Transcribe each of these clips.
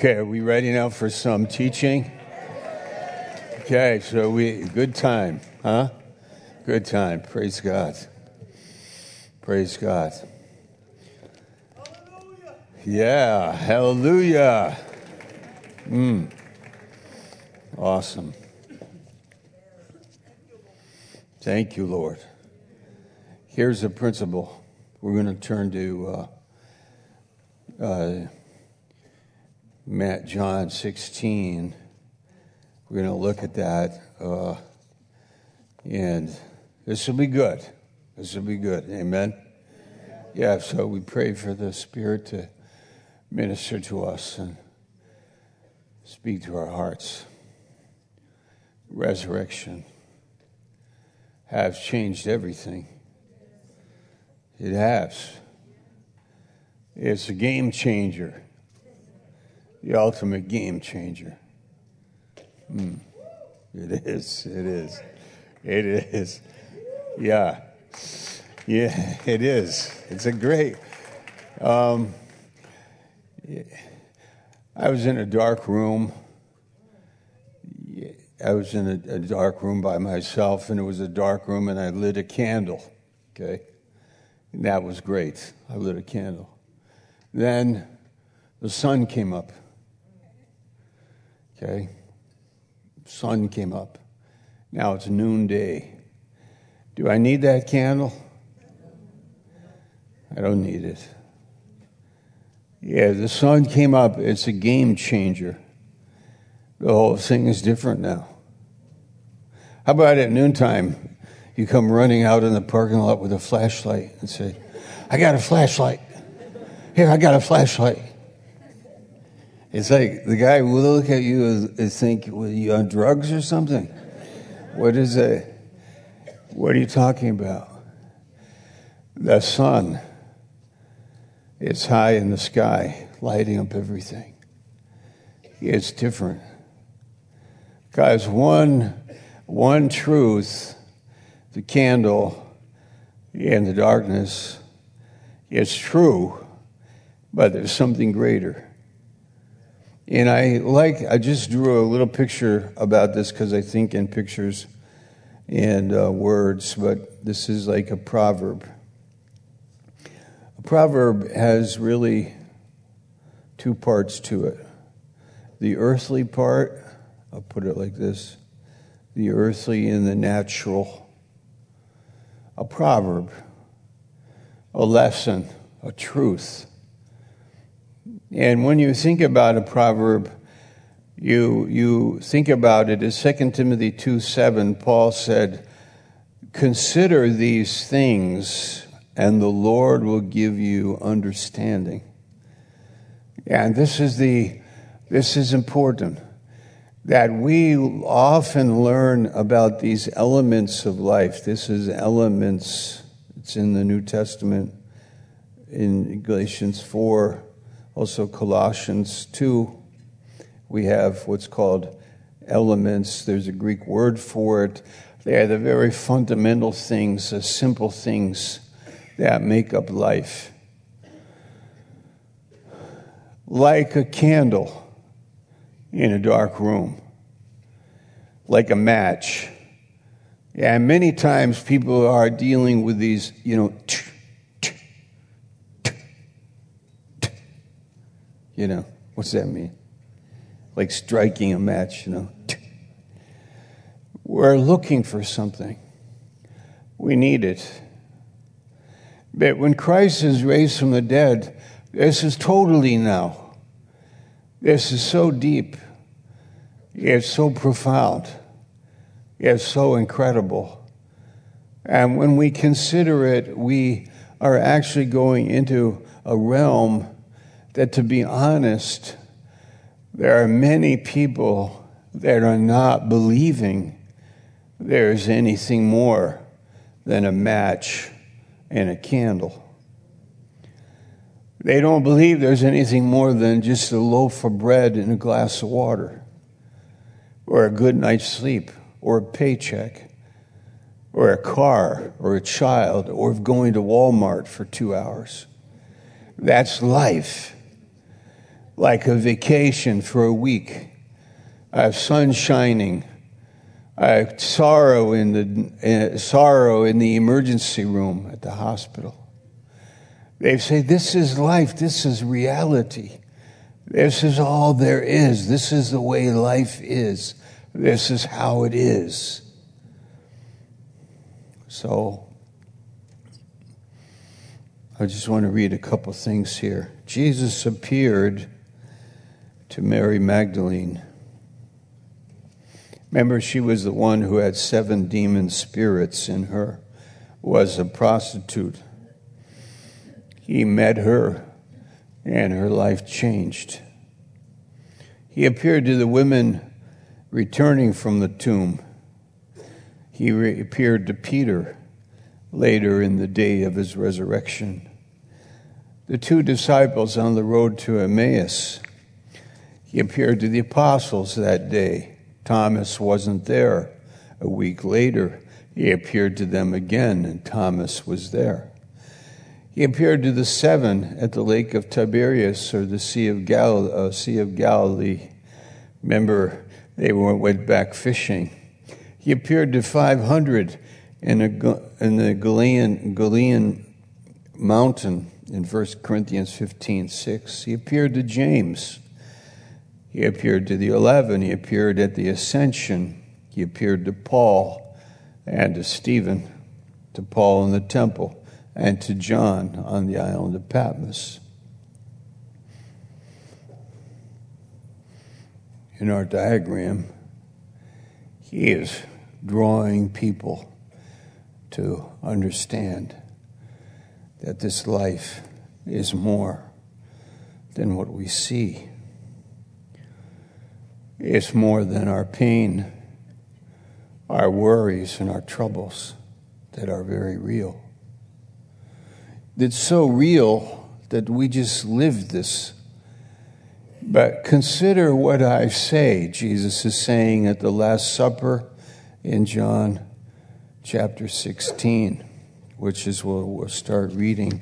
Okay, are we ready now for some teaching? Okay, so good time, huh? Good time. Praise God. Praise God. Hallelujah. Yeah, hallelujah. Awesome. Thank you, Lord. Here's a principle. We're going to turn to John 16. We're going to look at that, and this will be good. This will be good. Amen? Yeah, so we pray for the Spirit to minister to us and speak to our hearts. Resurrection has changed everything. It has. It's a game changer. The ultimate game changer. It is. It is. It is. Yeah. Yeah, it is. It's a great... I was in a dark room. I was in a dark room by myself, and it was a dark room, and I lit a candle. Okay? And that was great. I lit a candle. Then the sun came up. Okay? Sun came up. Now it's noonday. Do I need that candle? I don't need it. Yeah, the sun came up. It's a game changer. The whole thing is different now. How about at noontime, you come running out in the parking lot with a flashlight and say, I got a flashlight. Here, I got a flashlight. It's like the guy will look at you and think, well, you on drugs or something? What is it? What are you talking about? The sun is high in the sky, lighting up everything. It's different. Guys, one truth, the candle in the darkness, is true, but there's something greater. And I just drew a little picture about this because I think in pictures and words, but this is like a proverb. A proverb has really two parts to it. The earthly part, I'll put it like this, the earthly and the natural. A proverb, a lesson, a truth. And when you think about a proverb, you think about it as 2 Timothy 2:7, Paul said, consider these things and the Lord will give you understanding. And this is important, that we often learn about these elements of life. This is elements, it's in the New Testament, in Galatians 4, also Colossians 2, we have what's called elements. There's a Greek word for it. They are the very fundamental things, the simple things that make up life. Like a candle in a dark room. Like a match. And many times people are dealing with these, what's that mean? Like striking a match, We're looking for something. We need it. But when Christ is raised from the dead, this is totally now. This is so deep. It's so profound. It's so incredible. And when we consider it, we are actually going into a realm that, to be honest, there are many people that are not believing there's anything more than a match and a candle. They don't believe there's anything more than just a loaf of bread and a glass of water, or a good night's sleep, or a paycheck, or a car, or a child, or going to Walmart for 2 hours. That's life. like a vacation for a week. I have sun shining. I have sorrow in the emergency room at the hospital. They say, this is life. This is reality. This is all there is. This is the way life is. This is how it is. So, I just want to read a couple things here. Jesus appeared to Mary Magdalene. Remember, she was the one who had 7 demon spirits in her, was a prostitute. He met her, and her life changed. He appeared to the women returning from the tomb. He appeared to Peter later in the day of his resurrection. The 2 disciples on the road to Emmaus. He appeared to the apostles that day. Thomas wasn't there. A week later, he appeared to them again, and Thomas was there. He appeared to the 7 at the lake of Tiberias, or the Sea of Galilee. Remember, they went back fishing. He appeared to 500 in the Galilean mountain in 1 Corinthians 15:6. He appeared to James. He appeared to the 11. He appeared at the Ascension. He appeared to Paul and to Stephen, to Paul in the temple, and to John on the island of Patmos. In our diagram, he is drawing people to understand that this life is more than what we see. It's more than our pain, our worries, and our troubles that are very real. It's so real that we just live this. But consider what I say, Jesus is saying at the Last Supper in John chapter 16, which is what we'll start reading.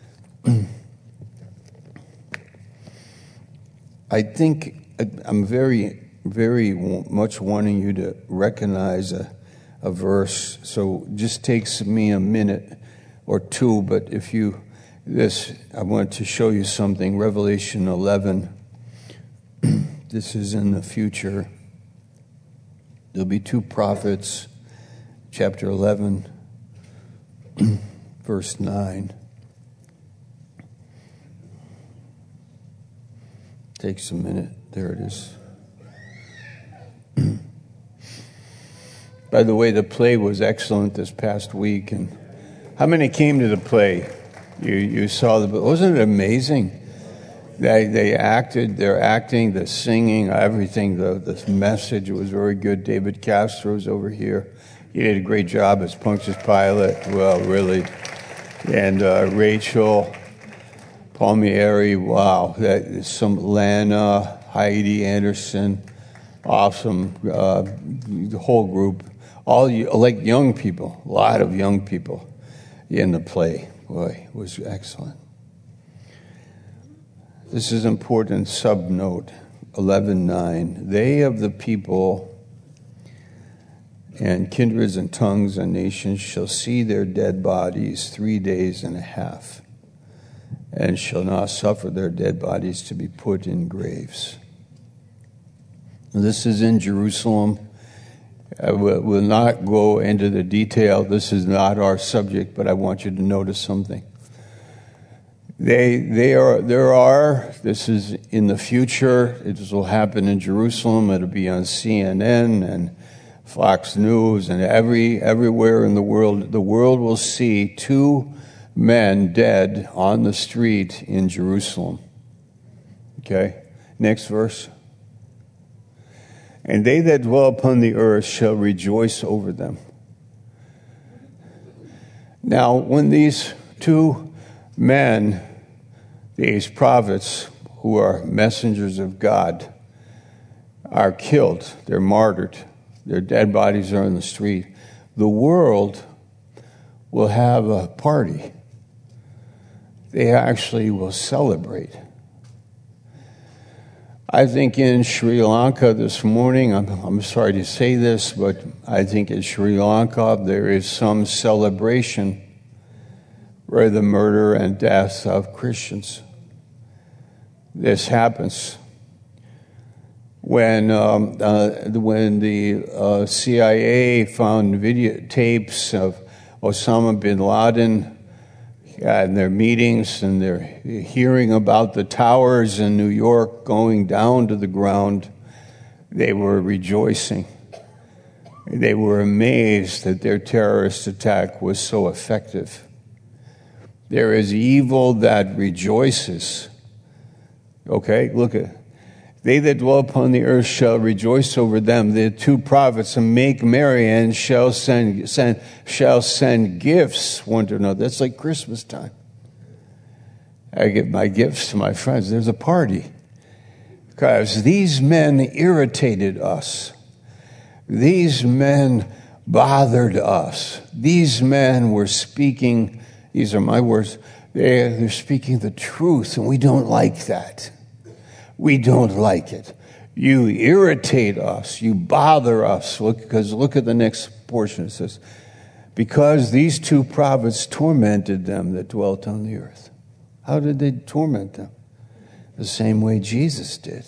I think I'm very, very much wanting you to recognize a verse. So it just takes me a minute or two, but I want to show you something. Revelation 11. This is in the future. There'll be 2 prophets, chapter 11, verse 9. Takes a minute. There it is. By the way, the play was excellent this past week. And how many came to the play? You saw wasn't it amazing? They're acting, the singing, everything, the message was very good. David Castro's over here. He did a great job as Pontius Pilate. Well, really. And Rachel Palmieri, wow. That is some Lana, Heidi Anderson, awesome. The whole group, all like young people, a lot of young people in the play. Boy, it was excellent. This is important subnote, 11:9. They of the people and kindreds and tongues and nations shall see their dead bodies 3 days and a half, and shall not suffer their dead bodies to be put in graves. This is in Jerusalem. I will not go into the detail. This is not our subject, but I want you to notice something. This is in the future. It will happen in Jerusalem. It'll be on CNN and Fox News and everywhere in the world. The world will see 2 men dead on the street in Jerusalem. Okay, next verse. And they that dwell upon the earth shall rejoice over them. Now, when these 2 men, these prophets who are messengers of God, are killed, they're martyred, their dead bodies are on the street, the world will have a party. They actually will celebrate. I think in Sri Lanka this morning, I'm sorry to say this, but I think in Sri Lanka there is some celebration for the murder and death of Christians. This happens when the CIA found videotapes of Osama bin Laden in their meetings, and they're hearing about the towers in New York going down to the ground. They were rejoicing. They were amazed that their terrorist attack was so effective. There is evil that rejoices. Okay, look at it. They that dwell upon the earth shall rejoice over them. The two prophets, and make merry, and shall send gifts one to another. That's like Christmas time. I give my gifts to my friends. There's a party. Because these men irritated us. These men bothered us. These men were speaking, these are my words, they're speaking the truth, and we don't like that. We don't like it. You irritate us. You bother us. Look at the next portion. It says, because these two prophets tormented them that dwelt on the earth. How did they torment them? The same way Jesus did.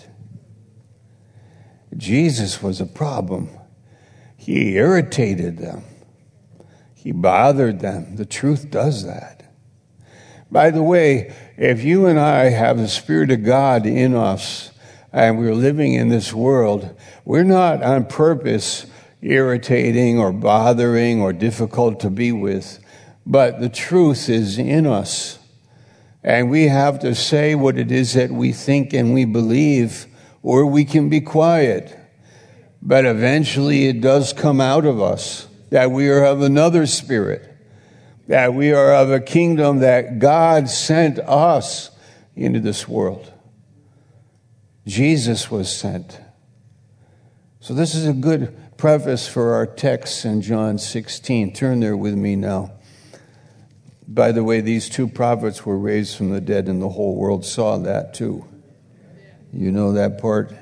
Jesus was a problem. He irritated them. He bothered them. The truth does that. By the way, if you and I have the Spirit of God in us and we're living in this world, we're not on purpose irritating or bothering or difficult to be with, but the truth is in us. And we have to say what it is that we think and we believe, or we can be quiet. But eventually it does come out of us that we are of another spirit, that we are of a kingdom that God sent us into this world. Jesus was sent. So this is a good preface for our text in John 16. Turn there with me now. By the way, these two prophets were raised from the dead, and the whole world saw that too. You know that part?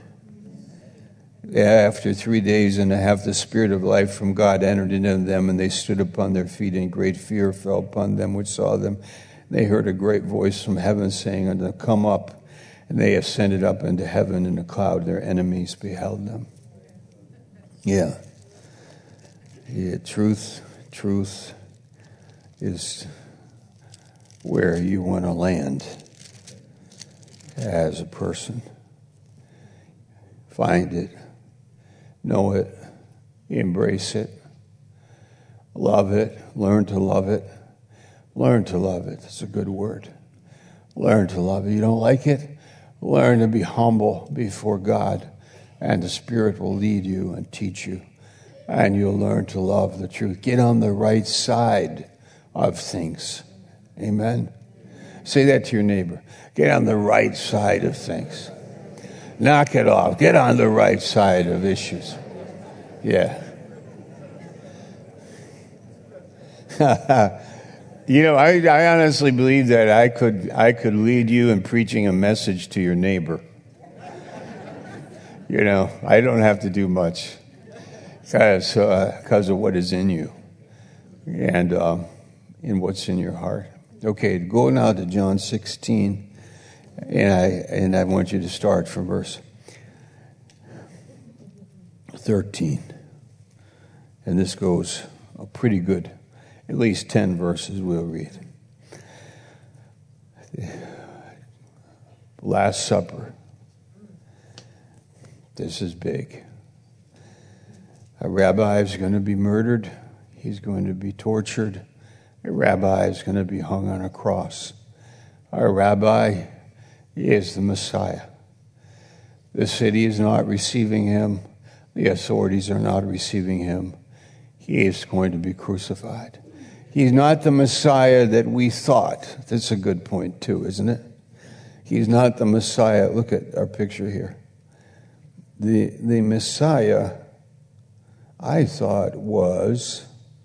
After 3 days and a half, the Spirit of life from God entered into them, and they stood upon their feet, and great fear fell upon them which saw them. They heard a great voice from heaven saying unto them, come up. And they ascended up into heaven in a cloud. Their enemies beheld them. Yeah, truth is where you want to land as a person. Find it. Know it, embrace it, love it, learn to love it. Learn to love it. It's a good word. Learn to love it. You don't like it? Learn to be humble before God, and the Spirit will lead you and teach you, and you'll learn to love the truth. Get on the right side of things. Amen? Say that to your neighbor. Get on the right side of things. Knock it off. Get on the right side of issues. Yeah. You know, I honestly believe that I could lead you in preaching a message to your neighbor. You know, I don't have to do much because of what is in you and in what's in your heart. Okay, go now to John 16. And I want you to start from verse 13. And this goes pretty good. At least 10 verses we'll read. Last Supper. This is big. A rabbi is going to be murdered. He's going to be tortured. A rabbi is going to be hung on a cross. Our rabbi is the Messiah. The city is not receiving him. The authorities are not receiving him. He is going to be crucified. He's not the Messiah that we thought. That's a good point too, isn't it? He's not the Messiah. Look at our picture here. The Messiah, I thought, was,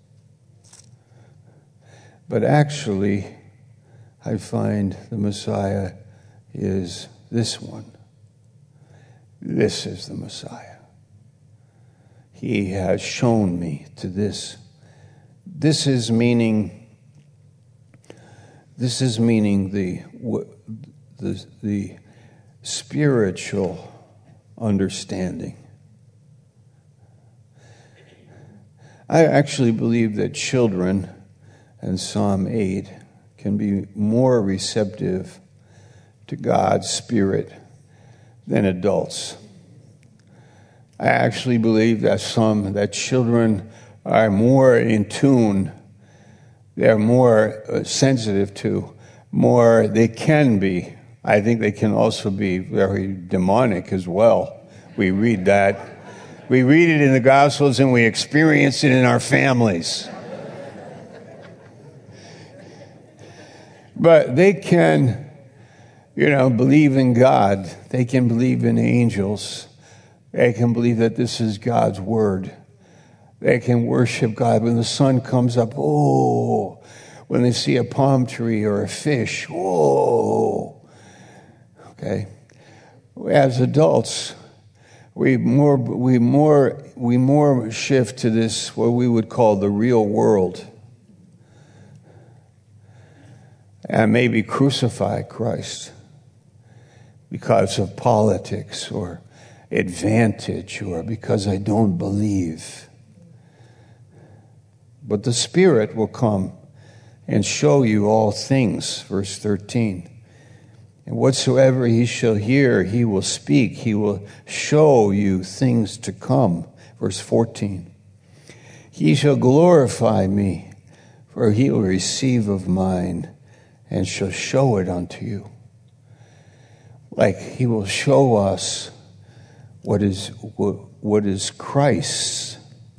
but actually, I find the Messiah is this one. this is the Messiah. He has shown me to this. This is meaning the spiritual understanding. I actually believe that children, and Psalm 8, can be more receptive to God's Spirit than adults. I actually believe that children are more in tune, they're more sensitive to, more they can be. I think they can also be very demonic as well. We read that. We read it in the Gospels and we experience it in our families. But they can, believe in God. They can believe in angels. They can believe that this is God's word. They can worship God. When the sun comes up, oh. When they see a palm tree or a fish, oh. Okay. As adults, we more shift to this, what we would call the real world, and maybe crucify Christ because of politics or advantage or because I don't believe. But the Spirit will come and show you all things, verse 13. And whatsoever he shall hear, he will speak. He will show you things to come. Verse 14. He shall glorify me, for he will receive of mine and shall show it unto you. Like he will show us what is Christ's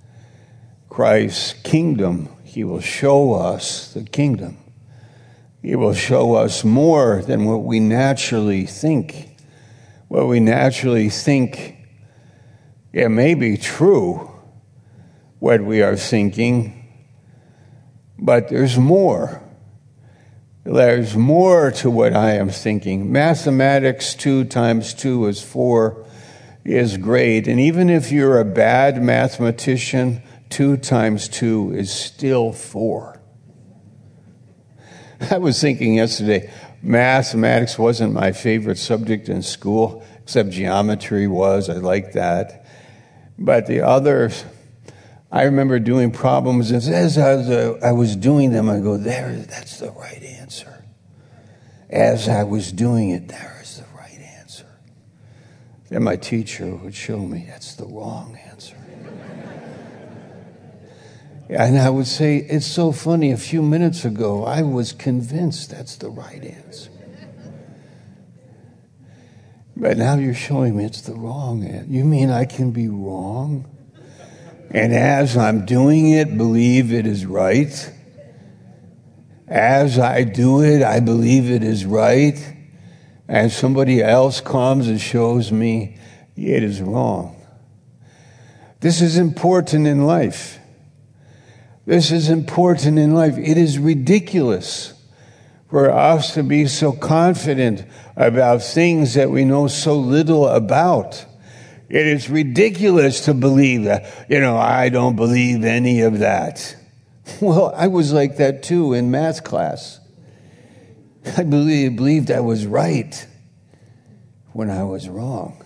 kingdom. He will show us the kingdom. He will show us more than what we naturally think. What we naturally think, it may be true, what we are thinking, but there's more. There's more to what I am thinking. Mathematics, 2 times 2 is 4, is great. And even if you're a bad mathematician, 2 times 2 is still 4. I was thinking yesterday, mathematics wasn't my favorite subject in school, except geometry was. I liked that. But the others, I remember doing problems, and as I was doing them, I go, that's the right answer. As I was doing it, there is the right answer. Then my teacher would show me, that's the wrong answer. And I would say, it's so funny, a few minutes ago, I was convinced that's the right answer. But now you're showing me it's the wrong answer. You mean I can be wrong? And as I'm doing it, believe it is right? As I do it, I believe it is right? And somebody else comes and shows me it is wrong. This is important in life. This is important in life. It is ridiculous for us to be so confident about things that we know so little about. It is ridiculous to believe that, I don't believe any of that. Well, I was like that too in math class. I believed I was right when I was wrong.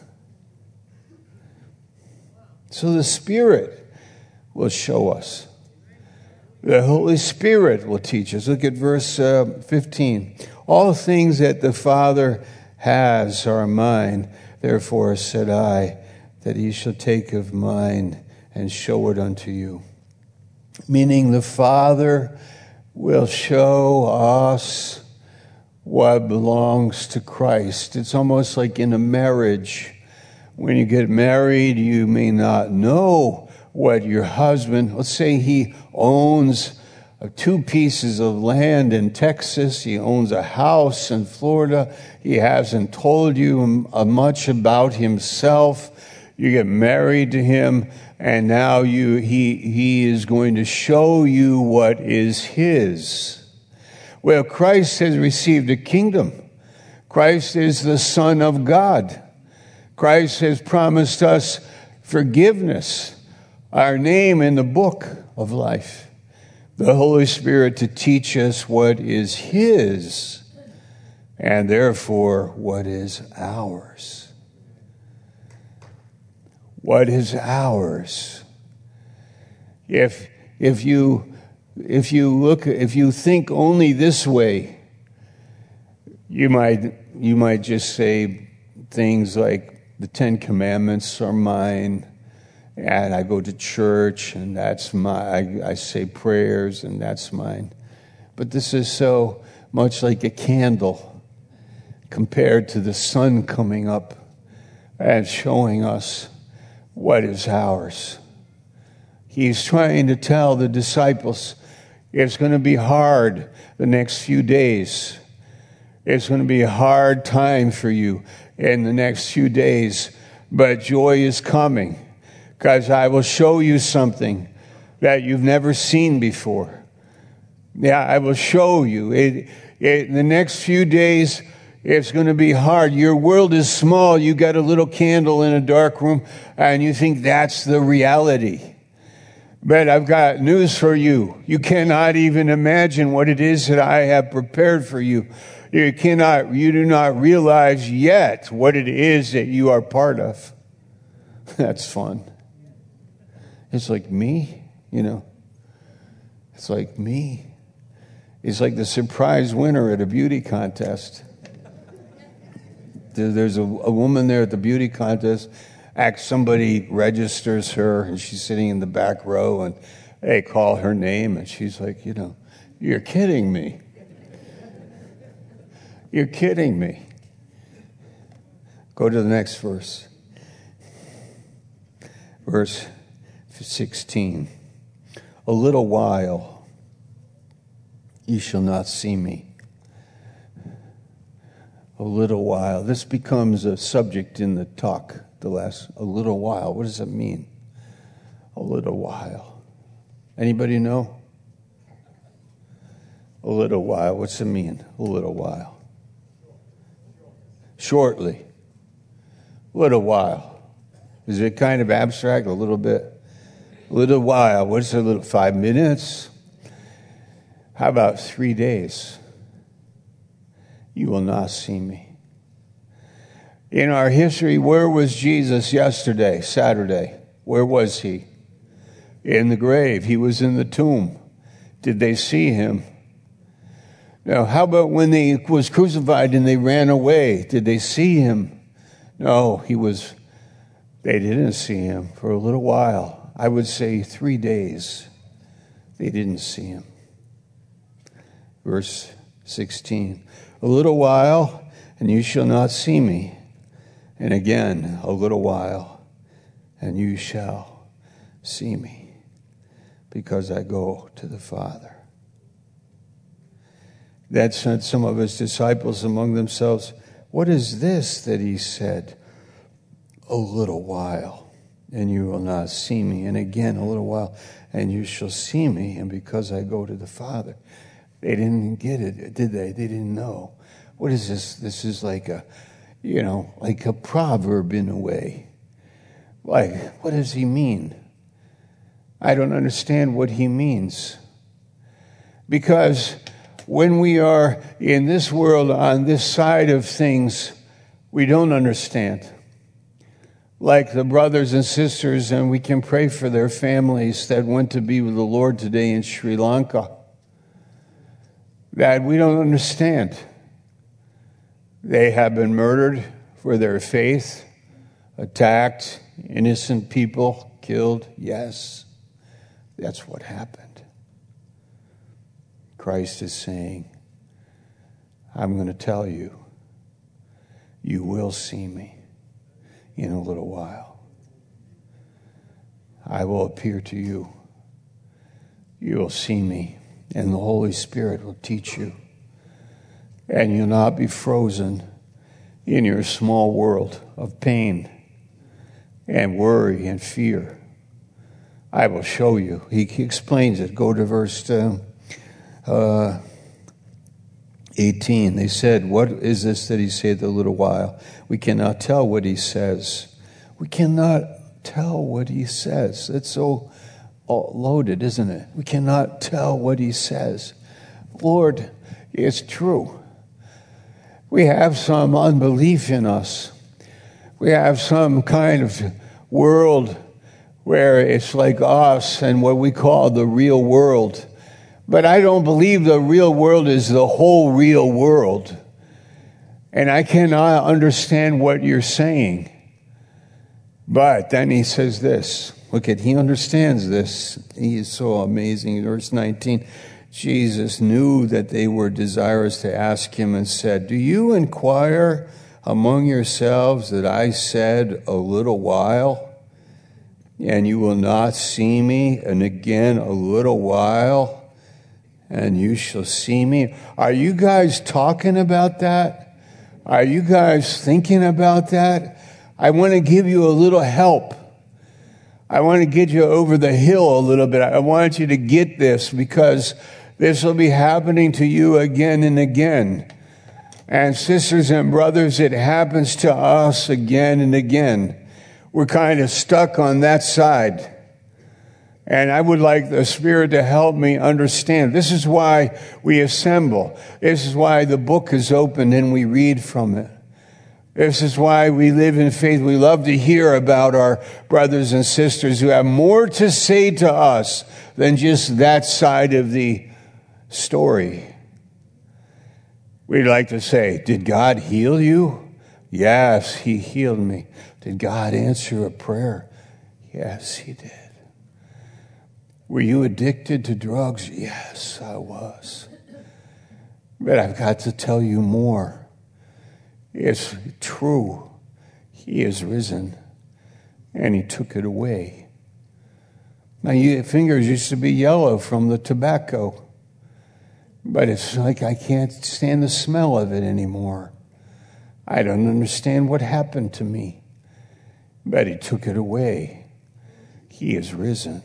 So the Spirit will show us. The Holy Spirit will teach us. Look at verse 15. All things that the Father has are mine. Therefore said I, that he shall take of mine and show it unto you. Meaning the Father will show us what belongs to Christ. It's almost like in a marriage. When you get married, you may not know what your husband, let's say he owns 2 pieces of land in Texas. He owns a house in Florida. He hasn't told you much about himself. You get married to him, and now he is going to show you what is his. Well, Christ has received a kingdom. Christ is the Son of God. Christ has promised us forgiveness, our name in the book of life. The Holy Spirit to teach us what is His, and therefore what is ours. What is ours? If you think only this way, you might just say things like the Ten Commandments are mine, and I go to church, and that's I say prayers, and that's mine. But this is so much like a candle compared to the sun coming up and showing us what is ours. He's trying to tell the disciples, it's going to be hard the next few days. It's going to be a hard time for you in the next few days, but joy is coming, because I will show you something that you've never seen before. Yeah, I will show you. In the next few days, it's going to be hard. Your world is small. You got a little candle in a dark room, and you think that's the reality. But I've got news for you. You cannot even imagine what it is that I have prepared for you. You do not realize yet what it is that you are part of. That's fun. It's like me, It's like me. It's like the surprise winner at a beauty contest. There's a woman there at the beauty contest. Somebody registers her, and she's sitting in the back row, and they call her name, and she's like, you're kidding me. You're kidding me. Go to the next verse. Verse 16. A little while you shall not see me. A little while. This becomes a subject in the talk. A little while. What does that mean? A little while. Anybody know? A little while. What's it mean? A little while. Shortly. A little while. Is it kind of abstract? A little bit. A little while. What's a little? 5 minutes? How about 3 days? You will not see me. In our history, where was Jesus yesterday, Saturday? Where was he? In the grave. He was in the tomb. Did they see him? Now, how about when he was crucified and they ran away? Did they see him? No, they didn't see him for a little while. I would say 3 days. They didn't see him. Verse 16. A little while, and you shall not see me. And again, a little while, and you shall see me, because I go to the Father. That sent some of his disciples among themselves. What is this that he said? A little while, and you will not see me. And again, a little while, and you shall see me, and because I go to the Father. They didn't get it, did they? They didn't know. What is this? This is like a proverb in a way. Like, what does he mean? I don't understand what he means. Because when we are in this world, on this side of things, we don't understand. Like the brothers and sisters, and we can pray for their families that went to be with the Lord today in Sri Lanka, that we don't understand. They have been murdered for their faith, attacked, innocent people killed. Yes, that's what happened. Christ is saying, I'm going to tell you, you will see me in a little while. I will appear to you. You will see me, and the Holy Spirit will teach you. And you'll not be frozen in your small world of pain and worry and fear. I will show you. He explains it. Go to verse 18. They said, "What is this that he saith a little while? We cannot tell what he says." We cannot tell what he says. It's so loaded, isn't it? We cannot tell what he says. Lord, it's true. We have some unbelief in us. We have some kind of world where it's like us and what we call the real world. But I don't believe the real world is the whole real world. And I cannot understand what you're saying. But then he says this. Look at, he understands this. He is so amazing. Verse 19, Jesus knew that they were desirous to ask him and said, "Do you inquire among yourselves that I said a little while, and you will not see me, and again a little while, and you shall see me"? Are you guys talking about that? Are you guys thinking about that? I want to give you a little help. I want to get you over the hill a little bit. I want you to get this, because this will be happening to you again and again. And sisters and brothers, it happens to us again and again. We're kind of stuck on that side. And I would like the Spirit to help me understand. This is why we assemble. This is why the book is opened and we read from it. This is why we live in faith. We love to hear about our brothers and sisters who have more to say to us than just that side of the story. We'd like to say, "Did God heal you?" "Yes, he healed me." "Did God answer a prayer?" "Yes, he did." "Were you addicted to drugs?" "Yes, I was." But I've got to tell you more. It's true. He is risen, and he took it away. My fingers used to be yellow from the tobacco, but it's like I can't stand the smell of it anymore. I don't understand what happened to me, but he took it away. He is risen.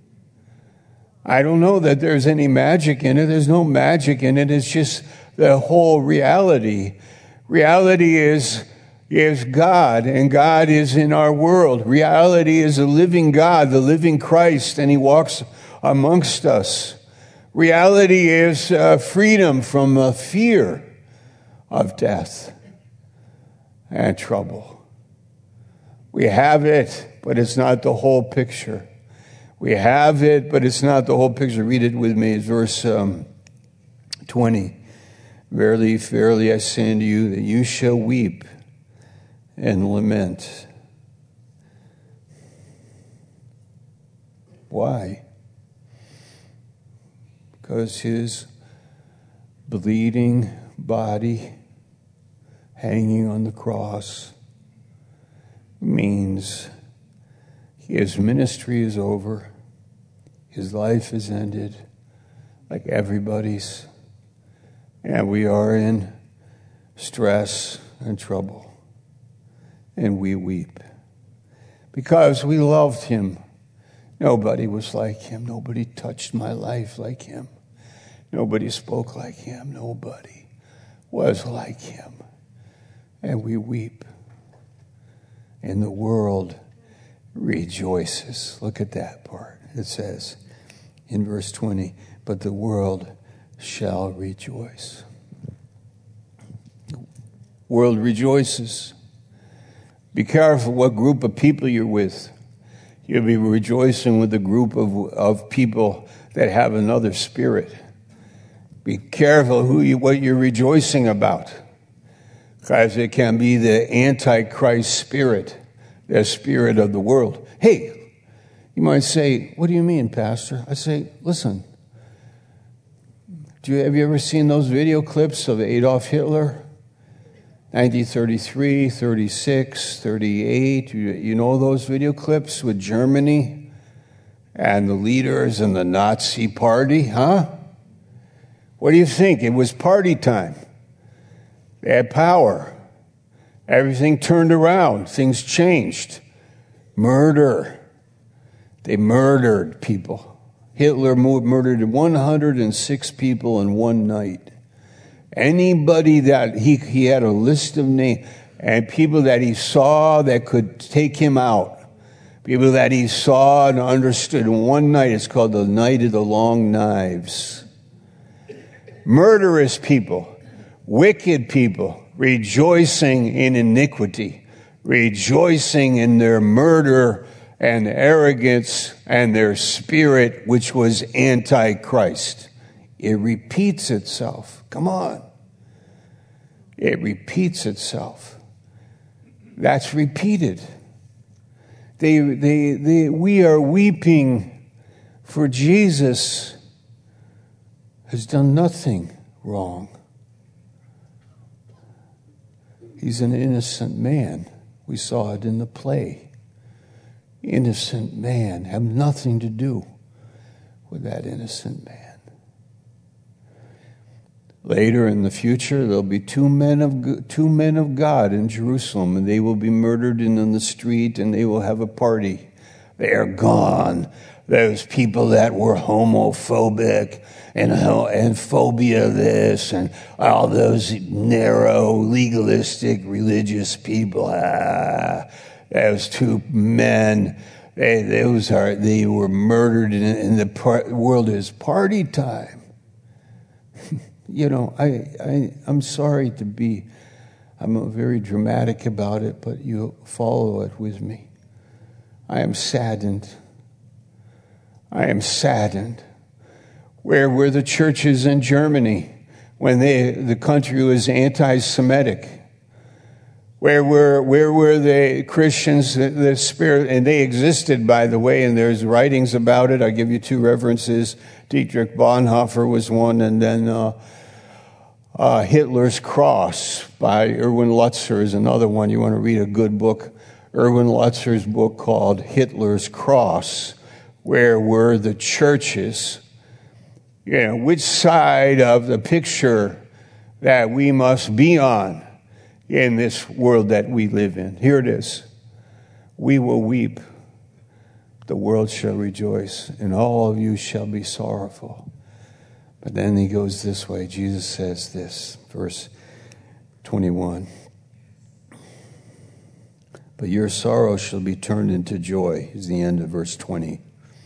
I don't know that there's any magic in it. There's no magic in it. It's just the whole reality. Reality is God, and God is in our world. Reality is the living God, the living Christ, and he walks amongst us. Reality is freedom from fear of death and trouble. We have it, but it's not the whole picture. We have it, but it's not the whole picture. Read it with me. It's verse 20. "Verily, verily, I say unto you that you shall weep and lament." Why? Because his bleeding body hanging on the cross means his ministry is over. His life is ended, like everybody's. And we are in stress and trouble. And we weep. Because we loved him. Nobody was like him. Nobody touched my life like him. Nobody spoke like him. Nobody was like him. And we weep. And the world rejoices. Look at that part. It says in verse 20, "But the world shall rejoice." The world rejoices. Be careful what group of people you're with. You'll be rejoicing with a group of people that have another spirit. Be careful what you're rejoicing about, because it can be the Antichrist spirit, the spirit of the world. Hey, you might say, "What do you mean, Pastor?" I say, listen. Have you ever seen those video clips of Adolf Hitler? 1933, 36, 38. You know those video clips with Germany and the leaders and the Nazi party, huh? What do you think? It was party time. They had power. Everything turned around. Things changed. Murder. They murdered people. Hitler murdered 106 people in one night. Anybody that he had a list of names and people that he saw that could take him out. People that he saw and understood. And one night, it's called the Night of the Long Knives. Murderous people, wicked people, rejoicing in iniquity, rejoicing in their murder and arrogance and their spirit, which was antichrist. It repeats itself. Come on. It repeats itself. That's repeated. We are weeping for Jesus has done nothing wrong. He's an innocent man. We saw it in the play. Innocent man, have nothing to do with that innocent man. Later in the future, there'll be two men of God in Jerusalem, and they will be murdered in the street, and they will have a party. They are gone. Those people that were homophobic and phobia this, and all those narrow, legalistic, religious people. Those two men, they were murdered, and the world is party time. You know, I'm sorry to be, I'm very dramatic about it, but you follow it with me. I am saddened. Where were the churches in Germany when the country was anti-Semitic? Where were the Christians, the Spirit, and they existed, by the way, and there's writings about it. I'll give you two references. Dietrich Bonhoeffer was one, and then Hitler's Cross by Erwin Lutzer is another one. You want to read a good book, Erwin Lutzer's book called Hitler's Cross. Where were the churches? You know, which side of the picture that we must be on in this world that we live in? Here it is. We will weep. The world shall rejoice, and all of you shall be sorrowful. But then he goes this way. Jesus says this, verse 21. But your sorrow shall be turned into joy, is the end of verse 20.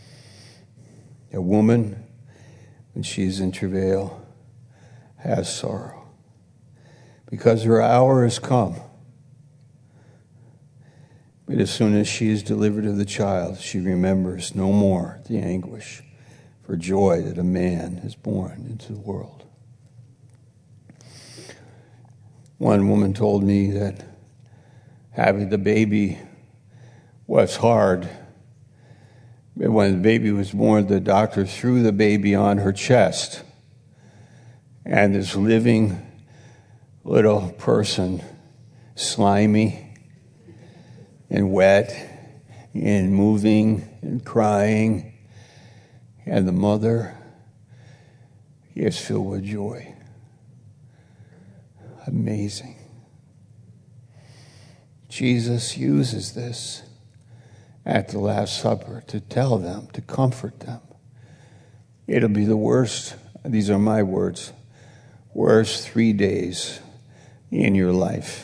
A woman, when she is in travail, has sorrow, because her hour has come. But as soon as she is delivered of the child, she remembers no more the anguish for joy that a man is born into the world. One woman told me that having the baby was hard. But when the baby was born, the doctor threw the baby on her chest. And this living little person, slimy and wet and moving and crying, and the mother is filled with joy. Amazing. Jesus uses this at the Last Supper to tell them, to comfort them. It'll be the worst, these are my words, worst 3 days in your life.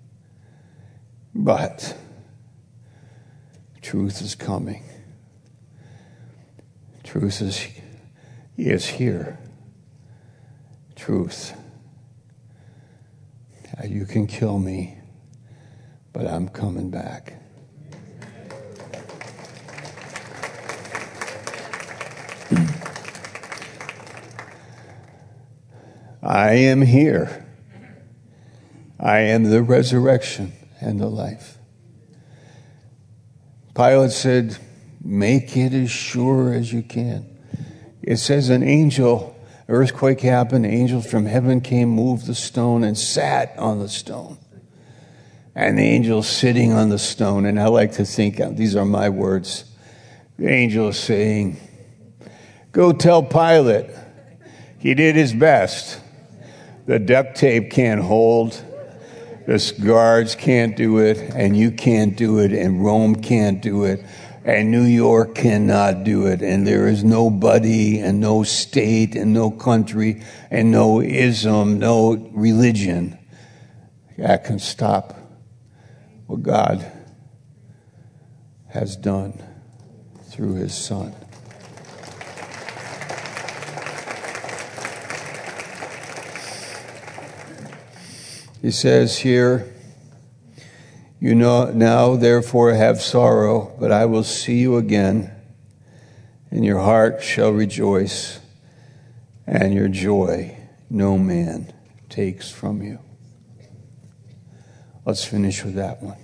But truth is coming. Truth is here. Truth. You can kill me, but I'm coming back. I am here. I am the resurrection and the life. Pilate said, make it as sure as you can. It says an earthquake happened, angels from heaven came, moved the stone, and sat on the stone. And the angel sitting on the stone, and I like to think, these are my words, the angel is saying, go tell Pilate, he did his best. The duct tape can't hold, the guards can't do it, and you can't do it, and Rome can't do it. And New York cannot do it. And there is nobody and no state and no country and no ism, no religion that can stop what God has done through his Son. He says here, you know, now therefore have sorrow, but I will see you again, and your heart shall rejoice, and your joy no man takes from you. Let's finish with that one.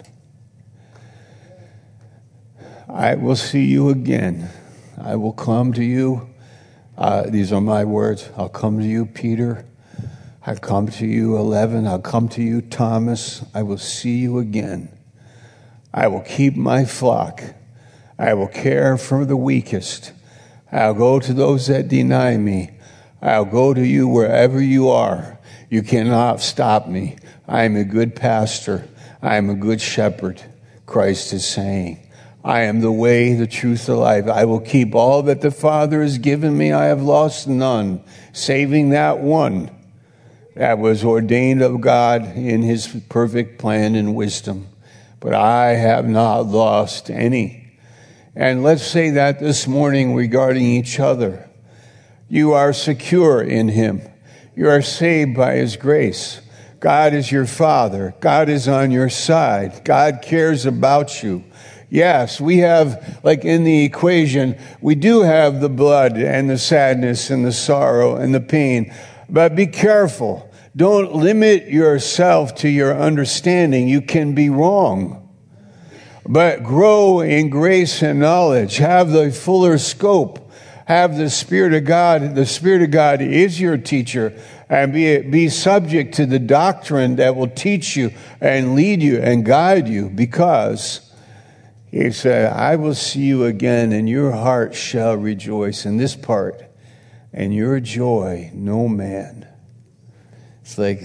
I will see you again. I will come to you. These are my words. I'll come to you, Peter. I'll come to you, 11. I'll come to you, Thomas. I will see you again. I will keep my flock. I will care for the weakest. I'll go to those that deny me. I'll go to you wherever you are. You cannot stop me. I am a good pastor. I am a good shepherd. Christ is saying, I am the way, the truth, the life. I will keep all that the Father has given me. I have lost none, saving that one that was ordained of God in his perfect plan and wisdom. But I have not lost any. And let's say that this morning regarding each other. You are secure in him. You are saved by his grace. God is your Father. God is on your side. God cares about you. Yes, we have, like in the equation, we do have the blood and the sadness and the sorrow and the pain. But be careful. Don't limit yourself to your understanding. You can be wrong. But grow in grace and knowledge. Have the fuller scope. Have the Spirit of God. The Spirit of God is your teacher. And be subject to the doctrine that will teach you and lead you and guide you. Because he said, I will see you again and your heart shall rejoice. In this part, and your joy no man. It's like,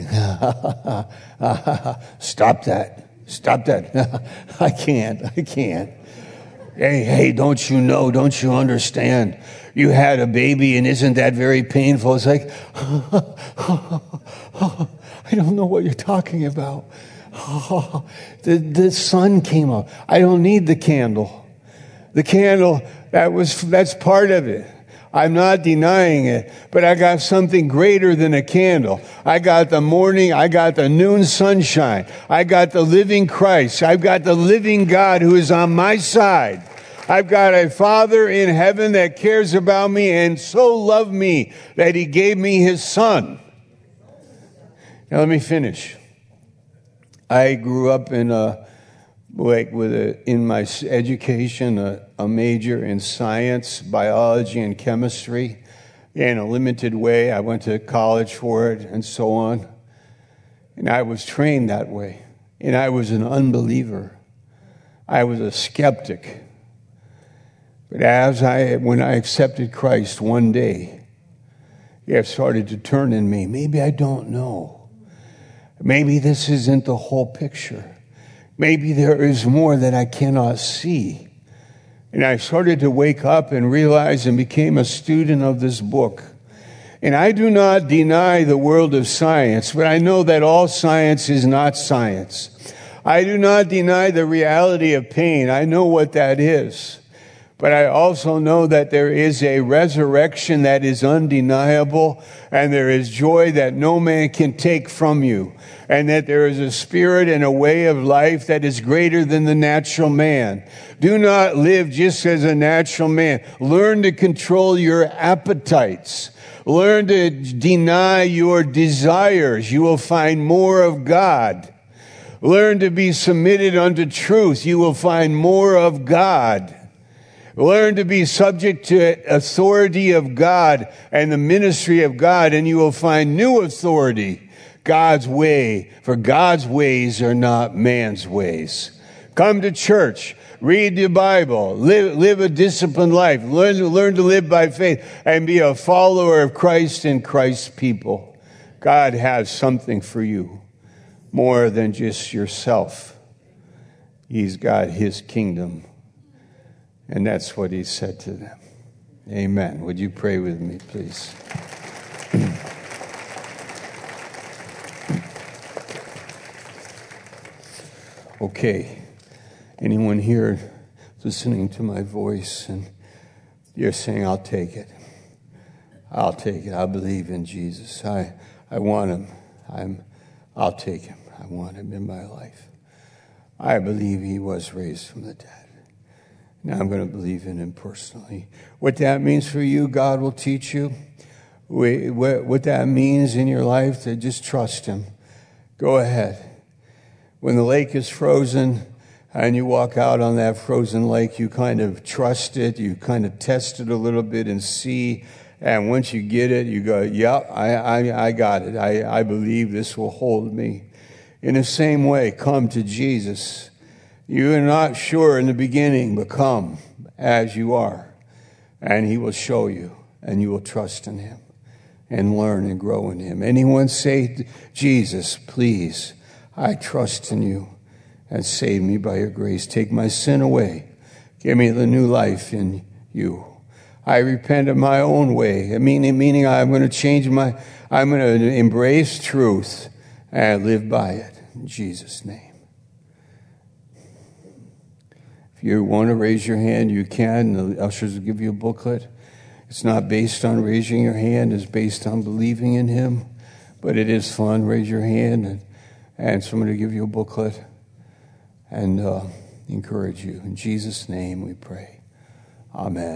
stop that. I can't. Hey, don't you know, don't you understand? You had a baby and isn't that very painful? It's like, I don't know what you're talking about. The sun came up. I don't need the candle. The candle, that's part of it. I'm not denying it, but I got something greater than a candle. I got the morning, I got the noon sunshine. I got the living Christ. I've got the living God who is on my side. I've got a Father in heaven that cares about me and so loved me that he gave me his Son. Now let me finish. I grew up in in my education, a major in science, biology, and chemistry in a limited way. I went to college for it and so on. And I was trained that way. And I was an unbeliever. I was a skeptic. But when I accepted Christ one day, it started to turn in me. Maybe I don't know. Maybe this isn't the whole picture. Maybe there is more that I cannot see. And I started to wake up and realize and became a student of this book. And I do not deny the world of science, but I know that all science is not science. I do not deny the reality of pain. I know what that is. But I also know that there is a resurrection that is undeniable, and there is joy that no man can take from you, and that there is a spirit and a way of life that is greater than the natural man. Do not live just as a natural man. Learn to control your appetites. Learn to deny your desires. You will find more of God. Learn to be submitted unto truth. You will find more of God. Learn to be subject to authority of God and the ministry of God, and you will find new authority, God's way, for God's ways are not man's ways. Come to church, read the Bible, live a disciplined life, learn to live by faith, and be a follower of Christ and Christ's people. God has something for you, more than just yourself. He's got his kingdom. And that's what he said to them. Amen. Would you pray with me, please? Okay. Anyone here listening to my voice and you're saying, I'll take it. I'll take it. I believe in Jesus. I want him. I'll take him. I want him in my life. I believe he was raised from the dead. Now I'm going to believe in him personally. What that means for you, God will teach you. What that means in your life, to just trust him. Go ahead. When the lake is frozen and you walk out on that frozen lake, you kind of trust it. You kind of test it a little bit and see. And once you get it, you go, yep, I got it. I believe this will hold me. In the same way, come to Jesus. You are not sure in the beginning, but come as you are. And he will show you, and you will trust in him and learn and grow in him. Anyone say, Jesus, please, I trust in you and save me by your grace. Take my sin away. Give me the new life in you. I repent of my own way, meaning I'm going to I'm going to embrace truth and live by it in Jesus' name. If you want to raise your hand, you can. The ushers will give you a booklet. It's not based on raising your hand. It's based on believing in him. But it is fun. Raise your hand and somebody will give you a booklet and encourage you. In Jesus' name we pray. Amen.